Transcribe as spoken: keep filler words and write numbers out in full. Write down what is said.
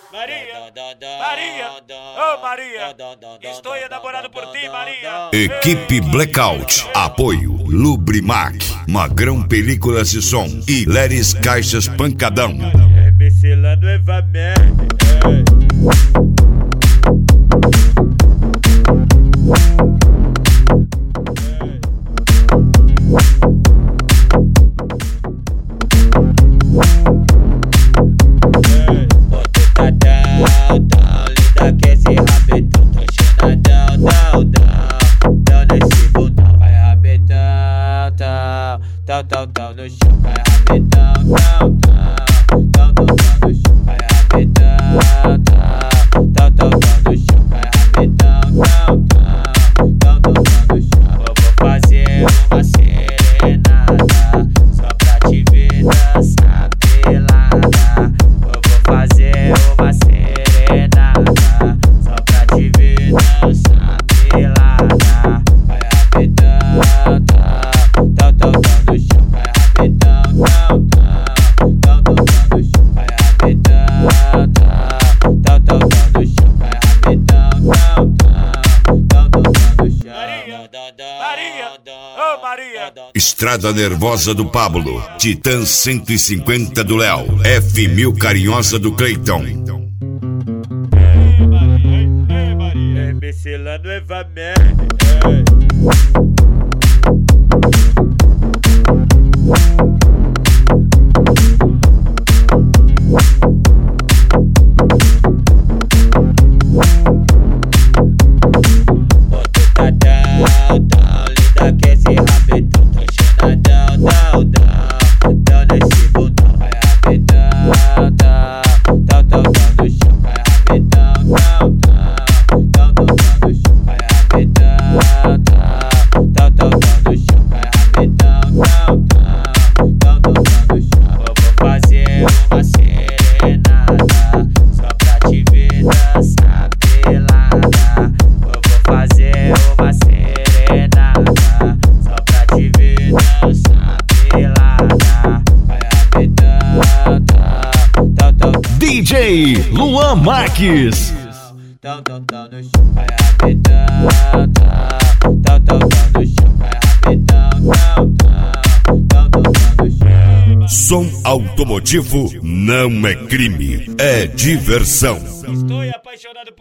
Maria, Maria, oh Maria, estou enamorado por ti, Maria. Equipe Blackout, apoio Lubrimac, Magrão Películas e Som e Leris Caixas Pancadão. É Micela Nueva Merda. Tão, tão, tão no chão, vai rapidão, tão, tão, tão, tão, tão no chão, vai rapidão, tão, tão, tão, tão no chão, vai rapidão, tão, tão, tão, tão, tão no chão. Eu vou fazer uma serenata só pra te ver dançar pelada. Eu vou fazer uma serenata só pra te ver dançar pelada. Vai rapidão, tão, tão, tão, tão no chão, vai rapidão, tão, tão, tão, tão, tão no chão, vai rapidão, tão, tão, tão, tão no chão, vai rapidão, tão, tão, tão, tão, tão no chão. Maria, Maria, oh Maria. Estrada Nervosa do Pablo, Titã cento e cinquenta do Léo, F mil Carinhosa do Cleiton. Ei Maria, ei Maria, é Micela Nueva Merda. D J Luan Marques. Tão, tão, tão no chão, vai rapidão, tão, tão, tão, tão no chão, vai rapidão, tão, tão, tão, tão no chão. Som automotivo não é crime, é diversão. Estou apaixonado por